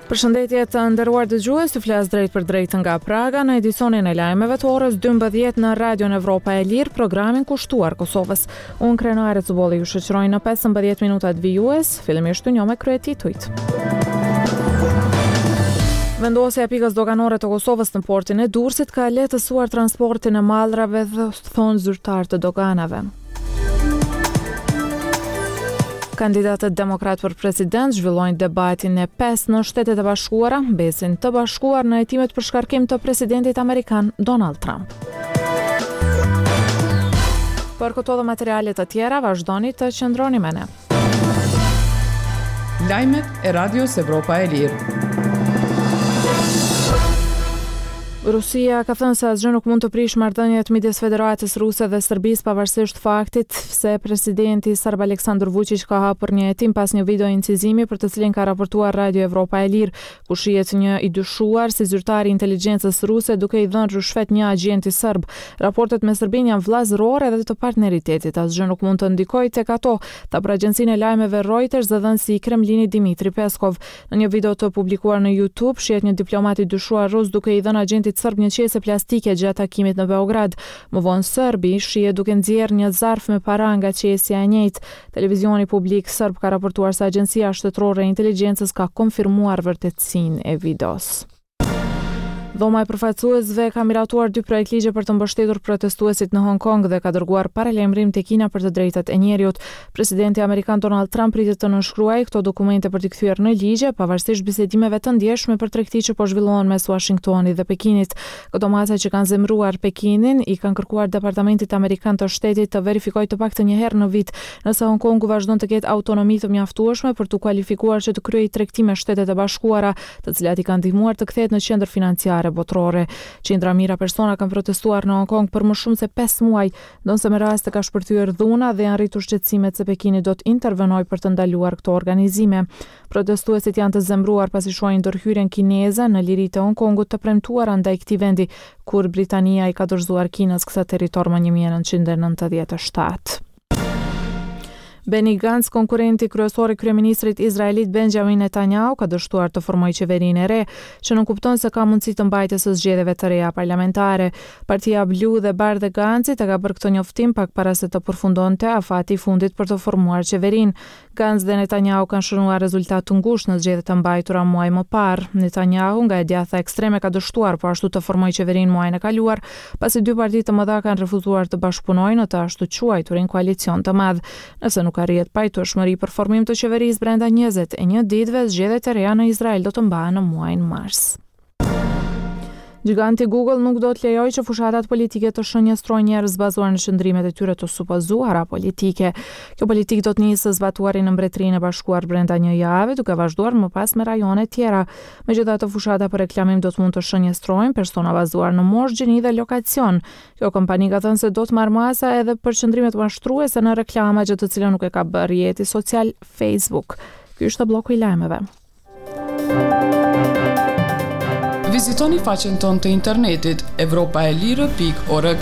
Përshëndetje të nderuar dëgjues, ju flas drejt për drejt nga Praga në edicionin e lajmeve të orës 12 në Radion Evropa e Lirë, programin kushtuar Kosovës. Unë Krenare Cubolli ju shoqëroj në 15 minutat vijues, fillimisht një me kryet titujt. Vendosja e pikës doganore të Kosovës në portin e Durrësit ka lehtësuar transportin e mallrave, thonë zyrtar të doganave. Kandidatët demokrat për president zhvillojnë debatin e 5 në Shtetet e Bashkuara, besin të bashkuar në hetimet për shkarkim të presidentit amerikan Donald Trump. Për këto dhe materialet të tjera, vazhdoni të qëndroni me ne. Lajmet e Radios Evropa e Lirë. Rusia ka thënë se asgjë nuk mund të prish marrëdhëniet midis Federatës Ruse dhe Serbisë pavarësisht faktit se presidenti serb Aleksandar Vučić ka hapur një hetim pas një video incizimi për të cilin ka raportuar Radio Evropa e Lirë, ku shihet një i dyshuar si zyrtari i inteligjencës ruse duke i dhënë rrushfet një agjenti serb. Raportet me Serbinë janë vllazërore dhe të partneritetit. Asgjë nuk mund të ndikojë tek ato, tha për agjencinë e lajmeve Reuters dhe dhënësi i Kremlinit Dmitri Peskov. Në një video të publikuar në YouTube shihet një diplomat i dyshuar rus duke i dhënë agentit serb një qese plastike gjatë takimit në Beograd. Më vonë serbi shihet duke nxjerrë një zarf me para nga qesja e njëjtë. Televizioni publik serb ka raportuar se Agjencia Shtetërore e Inteligjencës ka konfirmuar vërtetësinë e videos. Dhoma e përfaqësuesve ka miratuar 2 projekt ligje për të mbështetur protestuesit në Hong Kong dhe ka dërguar paralajmërim te Kina për të drejtat e njerëzit. Presidenti amerikan Donald Trump pritet të nënshkruajë këto dokumente për t'i kthyer në ligje, pavarësisht bisedimeve të ndjeshme për tregti që po zhvillohen mes Washingtonit dhe Pekinit. Këto masa që kanë zemëruar Pekinin i kanë kërkuar Departamentit Amerikan të Shtetit të verifikojë të paktën një herë në vit nëse Hong Kongu vazhdon të ketë autonomi të mjaftueshme për të kualifikuar që të kryejë tregti me Shtetet e Bashkuara, të cilat i kanë ndihmuar të kthehet në qendër financiare botërore. Qindra mijëra persona kanë protestuar në Hong Kong për më shumë se 5 muaj, ndonse me raste ka shpërthyer dhuna dhe janë rritur shqetësimet se Pekini do të intervenojë për të ndaluar këto organizime. Protestuesit janë të zemëruar pasi shohin ndërhyrjen kineze në liritë e Hong Kongut të premtuara ndaj këtij vendi, kur Britania i ka dorëzuar Kinës këtë territor më 1997. Benny Gantz, konkurrenti kryesor i kryeministrit izraelit Benjamin Netanyahu, ka dështuar të formojë qeverinë e re, që nuk kupton se ka mundësi të mbajtjes së zgjedhjeve të reja parlamentare. Partia blu dhe bardhë e Gantzit e ka bërë këtë njoftim pak para se të përfundonte afati i fundit për të formuar qeverinë. Gantz dhe Netanyahu kanë shënuar rezultat të ngushtë në zgjedhjet e mbajtura muaj më parë. Netanyahu nga e djatha ekstreme ka dështuar po ashtu të formojë qeverinë muajin e kaluar, pasi 2 parti të mëdha kanë refuzuar të bashkëpunojnë në të ashtu quajturin koalicion të madh. Nëse nuk arrihet pajtueshmëri për formim të qeverisë brenda 21 ditëve, zgjedhjet e reja në Izrael do të mbahen në muajin mars. Giganti Google nuk do të lejojë që fushatat politike të shënjestrojnë njerëz bazuar në qëndrimet e tyre të supozuara politike. Kjo politikë do të nisë zbatuarin në Mbretërinë e Bashkuar brenda një jave, duke vazhduar më pas me rajone tjera. Megjithatë, fushata për reklamim do të mund të shënjestrojnë persona bazuar në moshë, gjini dhe lokacion. Kjo kompani ka thënë se do të marrë masa edhe për qëndrimet mashtruese në reklama gjë të cilën nuk e ka bërë rrjeti social Facebook. Ky është bloku i lajmeve. Vizitoni faqen tonë të internetit evropaelire.org.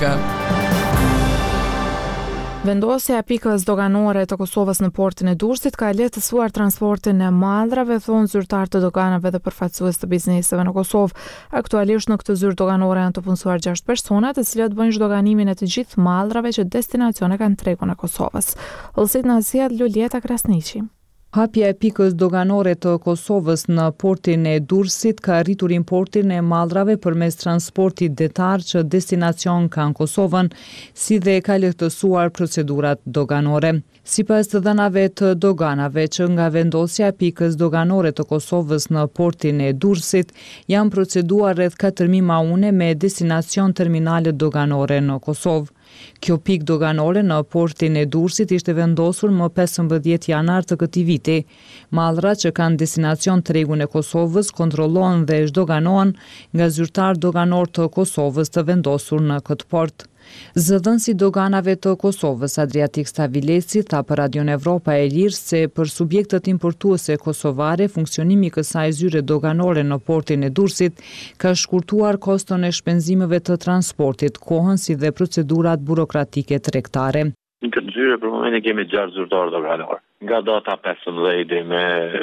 Vendosja e pikës doganore të Kosovës në portin e Durrësit ka lehtësuar transportin e mallrave, thonë zyrtar të doganave dhe përfaqësues të bizneseve në Kosovë. Aktualisht në këtë zyrë doganore janë të punësuar 6 persona, të cilët bëjnë zhdoganimin e të gjithë mallrave që destinacione kanë tregun e Kosovës. Ëllësit na sjell Lulieta Krasniqi. Hapja e pikës doganore të Kosovës në portin e Durrësit ka rritur importin e mallrave përmes transportit detar që destinacion kanë Kosovën, si dhe ka lehtësuar procedurat doganore. Sipas të dhënave të doganave që nga vendosja e pikës doganore të Kosovës në portin e Durrësit, janë proceduar rreth 4.000 maune me destinacion terminale doganore në Kosovë. Kjo pikë doganore në portin e Durrësit ishte vendosur më 15 janar të këtij viti. Mallrat që kanë destinacion tregun e Kosovës kontrollohen dhe zhdoganohen nga zyrtar doganor të Kosovës të vendosur në këtë port. Zëdhënësi doganave të Kosovës, Adriatik Stavilesi, tha për Radion Evropa e Lirë se për subjektet importuese kosovare, funksionimi i kësaj zyre doganore në portin e Durrësit ka shkurtuar koston e shpenzimeve të transportit, kohën si dhe procedurat burokratike tregtare. Në këtë zyre për momentin kemi 6 zyrtarë doganor. Nga data 15 deri me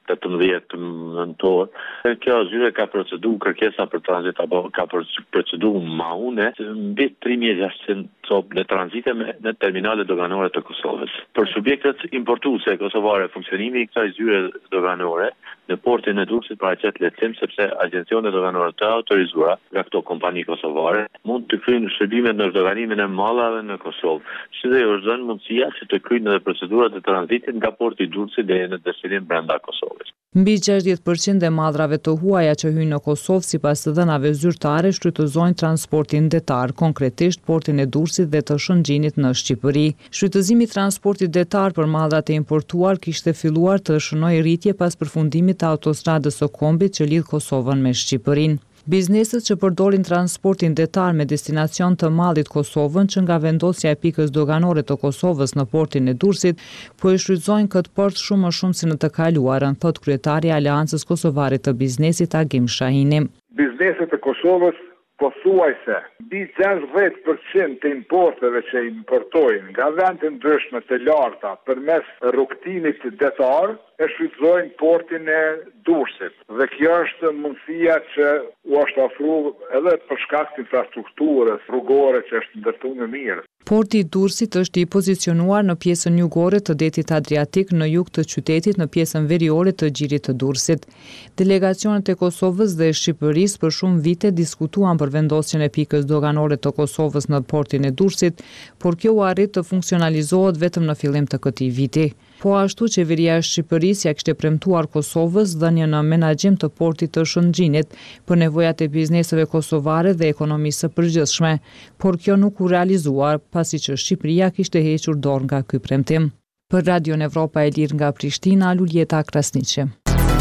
18 nëntor. Kjo zyre ka procedu kërkesa për tranzit apo ka procedu maune mbi 3600 copë në tranzite në terminale doganore të Kosovës. Për subjektet importuese kosovare, funksionimi i kësaj zyre doganore në portin e Durrësit paraqet lehtësim sepse agjencionet doganore të autorizuara nga këto kompani kosovare mund të kryejnë shërbimet në doganimin e mallrave në Kosovë. Si dhe është dhënë mundësia që të kryejnë edhe procedurat e tranzitit nga porti i Durrësit deri në destinim brenda Kosovës. Mbi 60% e mallrave të huaja që hyjnë në Kosovë sipas të dhënave zyrtare shfrytëzojnë transportin detar, konkretisht portin e Durrësit dhe të Shëngjinit në Shqipëri. Shfrytëzimi i transportit detar për mallrat e importuar kishte filluar të shënojë rritje pas përfundimit të autostradës së kombit që lidh Kosovën me Shqipërinë. Bizneset që përdorin transportin detar me destinacion të mallit Kosovën që nga vendosja e pikës doganore të Kosovës në portin e Durrësit po e shfrytëzojnë këtë port shumë më shumë se në të kaluarën, thot kryetari i Aleancës Kosovare të Biznesit Agim Shahini. Bizneset e Kosovës pothuajse mbi 60% të importeve që importojnë nga vende të ndryshme të larta përmes rrugtimit detar e shfrytëzojnë portin e Durrësit. Dhe kjo është mundësia që u është ofruar edhe për shkak të infrastrukturës rrugore që është ndërtuar mirë. Porti i Durrësit është i pozicionuar në pjesën jugore të detit Adriatik në jug të qytetit në pjesën veriore të gjirit të Durrësit. Delegacionet e Kosovës dhe Shqipërisë për shumë vite diskutuan për vendosjen e pikës doganore të Kosovës në portin e Durrësit, por kjo u arrit të funksionalizohet vetëm në fillim të këtij viti. Po ashtu qeveria e Shqipërisë ja kishte premtuar Kosovës dhënien në menaxhim të portit të Shëngjinit për nevojat e bizneseve kosovare dhe ekonomisë së përgjithshme, por kjo nuk u realizuar pasi që Shqipëria kishte hequr dorë nga ky premtim. Për Radion Evropa e Lirë nga Prishtina, Luljeta Krasniqi.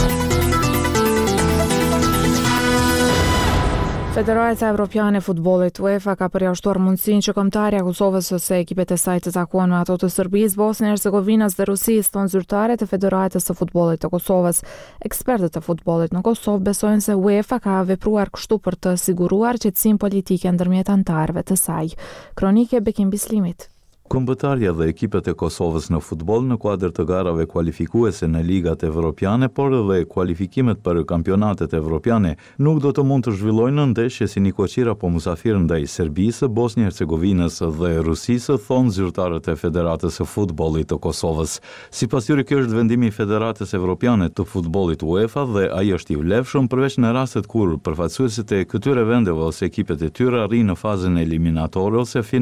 Federacija Evropiane e Futbollit UEFA ka përjashtuar mundësinë që kombëtarja e Kosovës ose ekipet e saj të takohen me ato të Serbisë, Bosnjës, Hercegovinës dhe Rusisë, thon zyrtare të Federatës së Futbollit të Kosovës. Ekspertët e futbollit në Kosovë besojnë se UEFA ka vepruar kështu për të siguruar qetësinë politike ndërmjet anëtarëve të saj. Kronike Bekim Bislimit. Kombëtarja dhe ekipet e Kosovës në futboll në kuadër të garave kualifikuese në ligat evropiane, por edhe kualifikimet për kampionatet evropiane, nuk do të mund të zhvillojnë në ndeshje si një koqir apo musafir ndaj Serbisë, Bosnjë Hercegovinës dhe Rusisë, thonë zyrtarët e Federatës së Futbollit të Kosovës. Sipas tyre, kjo është vendimi i Federatës Evropiane të Futbollit UEFA dhe ai është i vlefshëm përveç në rastet kur përfaqësuesit e këtyre vendeve ose ekipet e tyre arrin në fazën eliminatore ose